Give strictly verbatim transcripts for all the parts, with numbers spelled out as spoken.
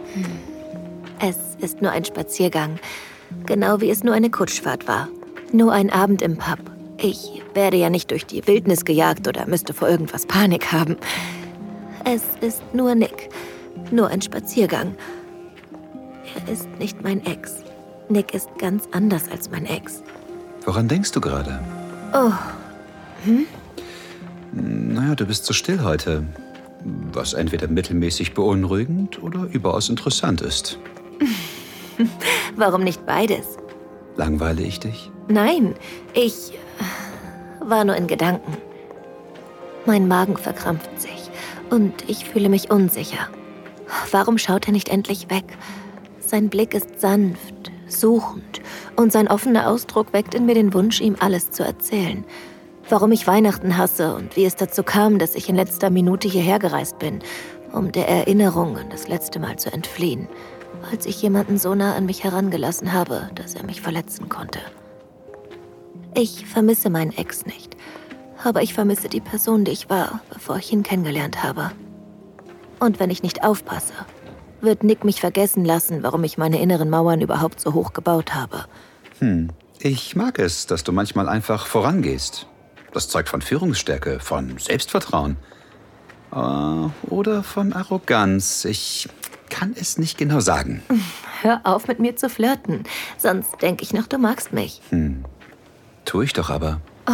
Es ist nur ein Spaziergang, genau wie es nur eine Kutschfahrt war. Nur ein Abend im Pub. Ich werde ja nicht durch die Wildnis gejagt oder müsste vor irgendwas Panik haben. Es ist nur Nick, nur ein Spaziergang. Er ist nicht mein Ex. Nick ist ganz anders als mein Ex. Woran denkst du gerade? Oh, hm? Naja, du bist so still heute, was entweder mittelmäßig beunruhigend oder überaus interessant ist. Warum nicht beides? Langweile ich dich? Nein, ich war nur in Gedanken. Mein Magen verkrampft sich und ich fühle mich unsicher. Warum schaut er nicht endlich weg? Sein Blick ist sanft, suchend und sein offener Ausdruck weckt in mir den Wunsch, ihm alles zu erzählen. Warum ich Weihnachten hasse und wie es dazu kam, dass ich in letzter Minute hierher gereist bin, um der Erinnerung an das letzte Mal zu entfliehen, als ich jemanden so nah an mich herangelassen habe, dass er mich verletzen konnte. Ich vermisse meinen Ex nicht, aber ich vermisse die Person, die ich war, bevor ich ihn kennengelernt habe. Und wenn ich nicht aufpasse, wird Nick mich vergessen lassen, warum ich meine inneren Mauern überhaupt so hoch gebaut habe. Hm, ich mag es, dass du manchmal einfach vorangehst. Das zeugt von Führungsstärke, von Selbstvertrauen. Uh, oder von Arroganz. Ich kann es nicht genau sagen. Hör auf, mit mir zu flirten. Sonst denke ich noch, du magst mich. Hm. Tu ich doch aber. Oh.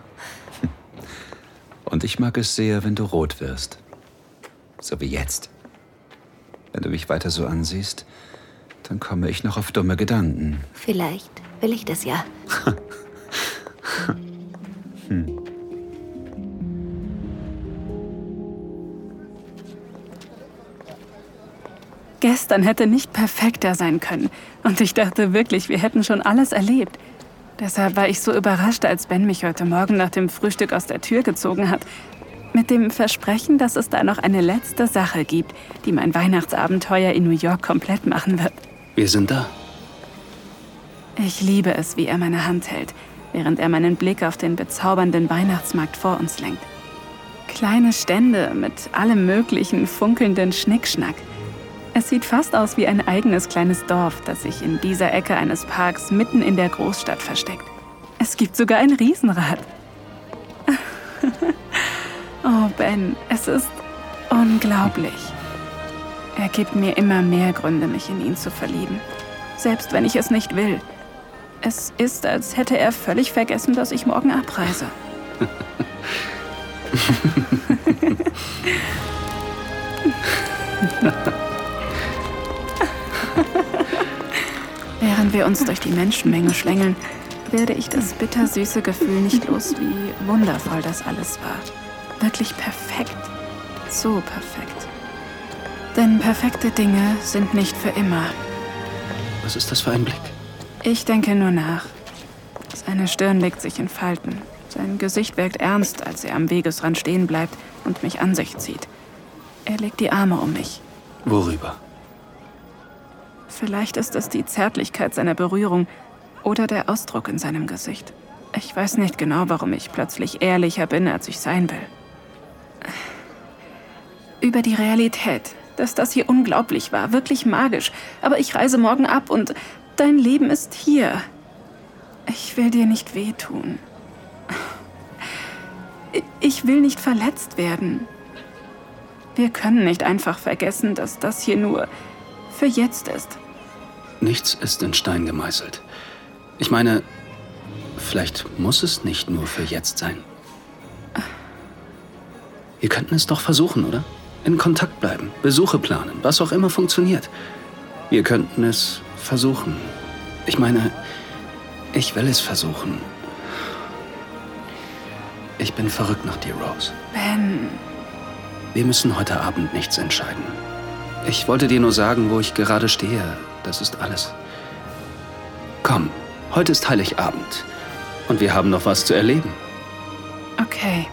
Und ich mag es sehr, wenn du rot wirst. So wie jetzt. Wenn du mich weiter so ansiehst, dann komme ich noch auf dumme Gedanken. Vielleicht will ich das ja. hm. Gestern hätte nicht perfekter sein können. Und ich dachte wirklich, wir hätten schon alles erlebt. Deshalb war ich so überrascht, als Ben mich heute Morgen nach dem Frühstück aus der Tür gezogen hat. Mit dem Versprechen, dass es da noch eine letzte Sache gibt, die mein Weihnachtsabenteuer in New York komplett machen wird. Wir sind da. Ich liebe es, wie er meine Hand hält, während er meinen Blick auf den bezaubernden Weihnachtsmarkt vor uns lenkt. Kleine Stände mit allem möglichen funkelnden Schnickschnack. Es sieht fast aus wie ein eigenes kleines Dorf, das sich in dieser Ecke eines Parks mitten in der Großstadt versteckt. Es gibt sogar ein Riesenrad. Oh, Ben, es ist unglaublich. Er gibt mir immer mehr Gründe, mich in ihn zu verlieben. Selbst wenn ich es nicht will. Es ist, als hätte er völlig vergessen, dass ich morgen abreise. Während wir uns durch die Menschenmenge schlängeln, werde ich das bittersüße Gefühl nicht los, wie wundervoll das alles war. Wirklich perfekt. So perfekt. Denn perfekte Dinge sind nicht für immer. Was ist das für ein Blick? Ich denke nur nach. Seine Stirn legt sich in Falten. Sein Gesicht wirkt ernst, als er am Wegesrand stehen bleibt und mich an sich zieht. Er legt die Arme um mich. Worüber? Vielleicht ist es die Zärtlichkeit seiner Berührung oder der Ausdruck in seinem Gesicht. Ich weiß nicht genau, warum ich plötzlich ehrlicher bin, als ich sein will. Über die Realität, dass das hier unglaublich war, wirklich magisch. Aber ich reise morgen ab und dein Leben ist hier. Ich will dir nicht wehtun. Ich will nicht verletzt werden. Wir können nicht einfach vergessen, dass das hier nur für jetzt ist. Nichts ist in Stein gemeißelt. Ich meine, vielleicht muss es nicht nur für jetzt sein. Wir könnten es doch versuchen, oder? In Kontakt bleiben, Besuche planen, was auch immer funktioniert. Wir könnten es versuchen. Ich meine, ich will es versuchen. Ich bin verrückt nach dir, Rose. Ben. Wir müssen heute Abend nichts entscheiden. Ich wollte dir nur sagen, wo ich gerade stehe. Das ist alles. Komm, heute ist Heiligabend. Und wir haben noch was zu erleben. Okay.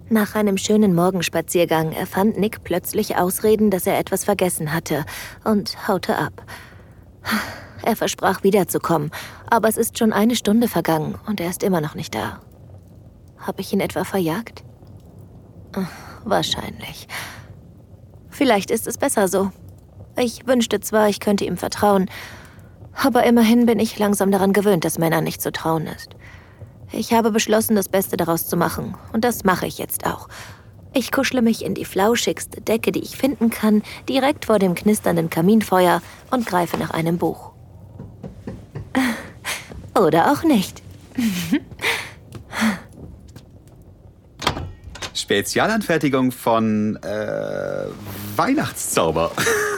Nach einem schönen Morgenspaziergang erfand Nick plötzlich Ausreden, dass er etwas vergessen hatte und haute ab. Er versprach wiederzukommen, aber es ist schon eine Stunde vergangen und er ist immer noch nicht da. Habe ich ihn etwa verjagt? Wahrscheinlich. Vielleicht ist es besser so. Ich wünschte zwar, ich könnte ihm vertrauen, aber immerhin bin ich langsam daran gewöhnt, dass Männern nicht zu trauen ist. Ich habe beschlossen, das Beste daraus zu machen. Und das mache ich jetzt auch. Ich kuschle mich in die flauschigste Decke, die ich finden kann, direkt vor dem knisternden Kaminfeuer und greife nach einem Buch. Oder auch nicht. Spezialanfertigung von äh, Weihnachtszauber.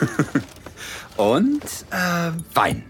Und äh, Wein.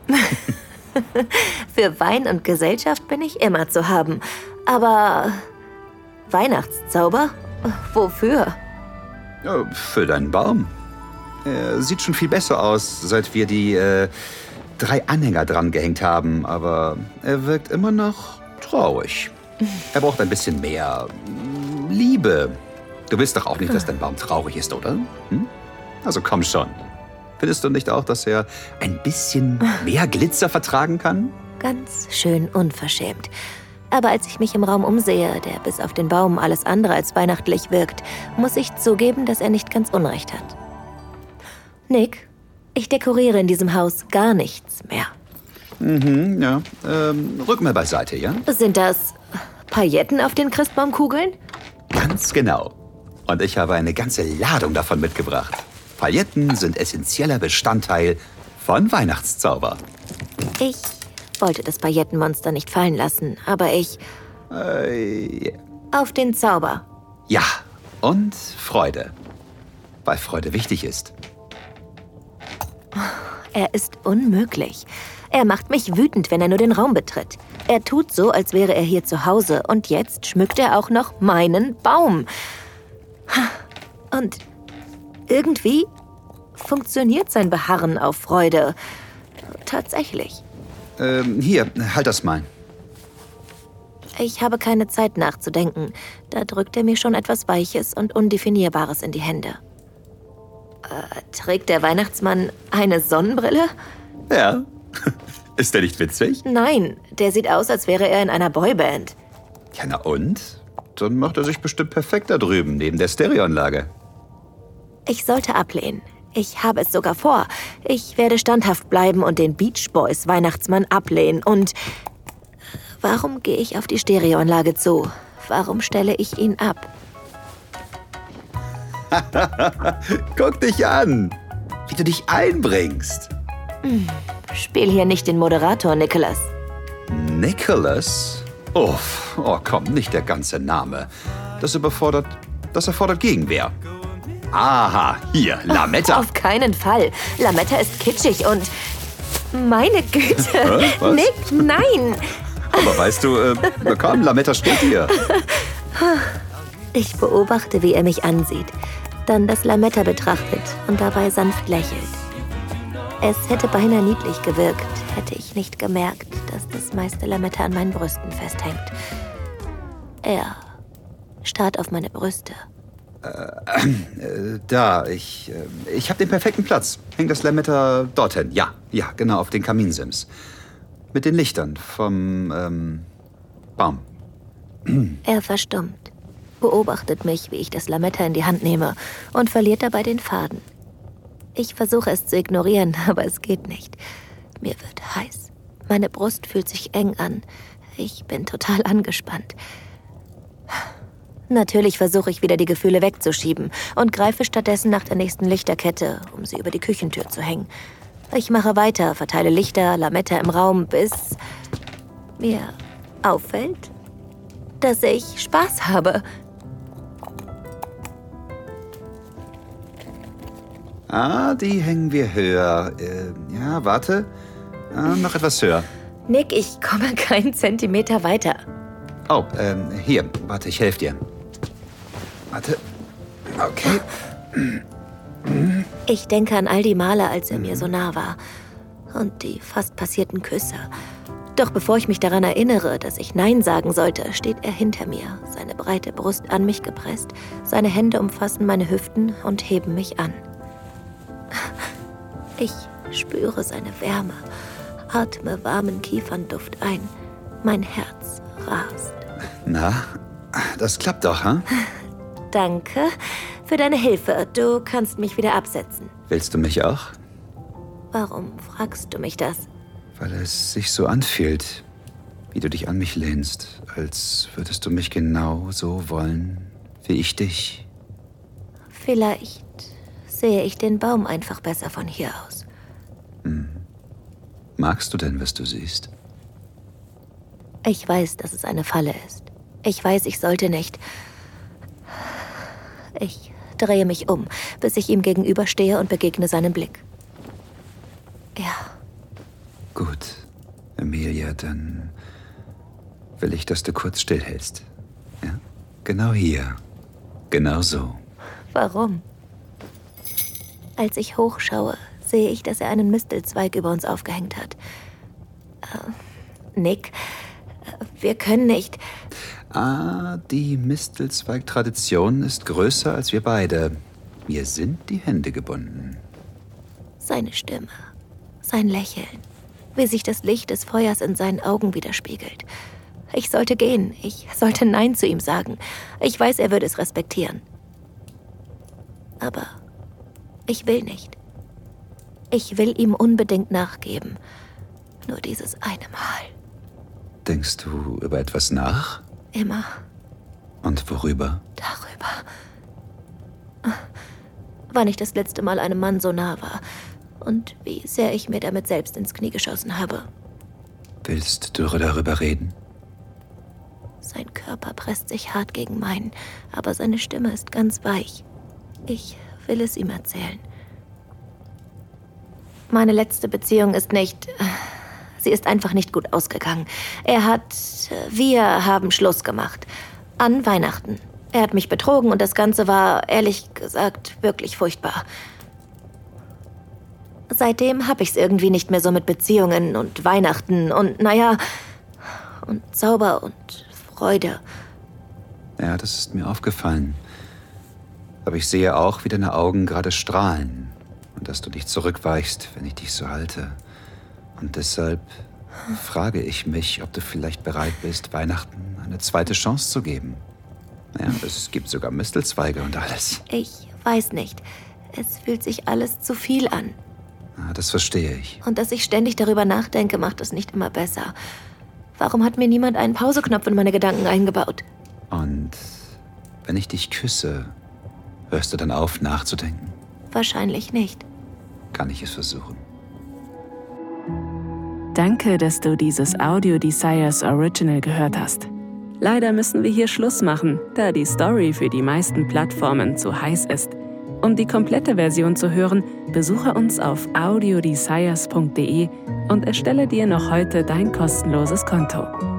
Für Wein und Gesellschaft bin ich immer zu haben. Aber Weihnachtszauber? Wofür? Ja, für deinen Baum. Er sieht schon viel besser aus, seit wir die äh, drei Anhänger dran gehängt haben. Aber er wirkt immer noch traurig. Er braucht ein bisschen mehr Liebe. Du willst doch auch nicht, dass dein Baum traurig ist, oder? Hm? Also komm schon. Findest du nicht auch, dass er ein bisschen mehr Glitzer vertragen kann? Ganz schön unverschämt. Aber als ich mich im Raum umsehe, der bis auf den Baum alles andere als weihnachtlich wirkt, muss ich zugeben, dass er nicht ganz Unrecht hat. Nick, ich dekoriere in diesem Haus gar nichts mehr. Mhm, ja. Ähm, rück mal beiseite, ja? Sind das Pailletten auf den Christbaumkugeln? Ganz genau. Und ich habe eine ganze Ladung davon mitgebracht. Pailletten sind essentieller Bestandteil von Weihnachtszauber. Ich wollte das Paillettenmonster nicht fallen lassen, aber ich... Äh, Auf den Zauber. ja, und Freude. Weil Freude wichtig ist. Er ist unmöglich. Er macht mich wütend, wenn er nur den Raum betritt. Er tut so, als wäre er hier zu Hause. Und jetzt schmückt er auch noch meinen Baum. Und irgendwie funktioniert sein Beharren auf Freude. Tatsächlich. Ähm, hier, halt das mal. Ich habe keine Zeit nachzudenken. Da drückt er mir schon etwas Weiches und Undefinierbares in die Hände. Äh, trägt der Weihnachtsmann eine Sonnenbrille? Ja. Ist der nicht witzig? Nein, der sieht aus, als wäre er in einer Boyband. Ja, na und? Dann macht er sich bestimmt perfekt da drüben, neben der Stereoanlage. Ich sollte ablehnen. Ich habe es sogar vor. Ich werde standhaft bleiben und den Beach Boys Weihnachtsmann ablehnen. Und warum gehe ich auf die Stereoanlage zu? Warum stelle ich ihn ab? Guck dich an, wie du dich einbringst. Spiel hier nicht den Moderator, Nicholas. Nicholas? Uff, oh komm, nicht der ganze Name. Das überfordert, das erfordert Gegenwehr. Aha, hier, Lametta. Auf keinen Fall. Lametta ist kitschig und... Meine Güte. Hä? Was? Nick, nein. Aber weißt du, äh, komm, Lametta steht hier. Ich beobachte, wie er mich ansieht, dann das Lametta betrachtet und dabei sanft lächelt. Es hätte beinahe niedlich gewirkt, hätte ich nicht gemerkt, dass das meiste Lametta an meinen Brüsten festhängt. Er starrt auf meine Brüste. Äh, da, ich, äh, ich habe den perfekten Platz. Häng das Lametta dorthin. Ja, ja, genau, auf den Kaminsims. Mit den Lichtern vom, ähm, Baum. Er verstummt, beobachtet mich, wie ich das Lametta in die Hand nehme und verliert dabei den Faden. Ich versuche es zu ignorieren, aber es geht nicht. Mir wird heiß. Meine Brust fühlt sich eng an. Ich bin total angespannt. Natürlich versuche ich wieder die Gefühle wegzuschieben und greife stattdessen nach der nächsten Lichterkette, um sie über die Küchentür zu hängen. Ich mache weiter, verteile Lichter, Lametta im Raum, bis mir auffällt, dass ich Spaß habe. Ah, die hängen wir höher. Äh, ja, warte. Ah, noch etwas höher. Nick, ich komme keinen Zentimeter weiter. Oh, ähm, hier. Warte, ich helfe dir. Warte. Okay. Ich denke an all die Male, als er mir so nah war. Und die fast passierten Küsse. Doch bevor ich mich daran erinnere, dass ich Nein sagen sollte, steht er hinter mir, seine breite Brust an mich gepresst, seine Hände umfassen meine Hüften und heben mich an. Ich spüre seine Wärme, atme warmen Kiefernduft ein. Mein Herz rast. Na, das klappt doch, hm? Danke für deine Hilfe. Du kannst mich wieder absetzen. Willst du mich auch? Warum fragst du mich das? Weil es sich so anfühlt, wie du dich an mich lehnst, als würdest du mich genau so wollen, wie ich dich. Vielleicht sehe ich den Baum einfach besser von hier aus. Hm. Magst du denn, was du siehst? Ich weiß, dass es eine Falle ist. Ich weiß, ich sollte nicht. Ich drehe mich um, bis ich ihm gegenüberstehe und begegne seinem Blick. Ja. Gut, Emilia, dann will ich, dass du kurz stillhältst. Ja? Genau hier. Genau so. Warum? Als ich hochschaue, sehe ich, dass er einen Mistelzweig über uns aufgehängt hat. Äh, Nick, wir können nicht. Ah, die Mistelzweig-Tradition ist größer als wir beide. Mir sind die Hände gebunden. Seine Stimme, sein Lächeln, wie sich das Licht des Feuers in seinen Augen widerspiegelt. Ich sollte gehen, ich sollte Nein zu ihm sagen. Ich weiß, er würde es respektieren. Aber ich will nicht. Ich will ihm unbedingt nachgeben. Nur dieses eine Mal. Denkst du über etwas nach? Immer. Und worüber? Darüber. Wann ich das letzte Mal einem Mann so nah war. Und wie sehr ich mir damit selbst ins Knie geschossen habe. Willst du darüber reden? Sein Körper presst sich hart gegen meinen, aber seine Stimme ist ganz weich. Ich will es ihm erzählen. Meine letzte Beziehung ist nicht... Sie ist einfach nicht gut ausgegangen. Er hat... Wir haben Schluss gemacht. An Weihnachten. Er hat mich betrogen und das Ganze war, ehrlich gesagt, wirklich furchtbar. Seitdem habe ich es irgendwie nicht mehr so mit Beziehungen und Weihnachten und, naja, und Zauber und Freude. Ja, das ist mir aufgefallen. Aber ich sehe auch, wie deine Augen gerade strahlen und dass du dich zurückweichst, wenn ich dich so halte. Und deshalb frage ich mich, ob du vielleicht bereit bist, Weihnachten eine zweite Chance zu geben. Ja, es gibt sogar Mistelzweige und alles. Ich weiß nicht. Es fühlt sich alles zu viel an. Ja, das verstehe ich. Und dass ich ständig darüber nachdenke, macht es nicht immer besser. Warum hat mir niemand einen Pauseknopf in meine Gedanken eingebaut? Und wenn ich dich küsse, hörst du dann auf, nachzudenken? Wahrscheinlich nicht. Kann ich es versuchen? Danke, dass du dieses Audio Desires Original gehört hast. Leider müssen wir hier Schluss machen, da die Story für die meisten Plattformen zu heiß ist. Um die komplette Version zu hören, besuche uns auf audiodesires punkt de und erstelle dir noch heute dein kostenloses Konto.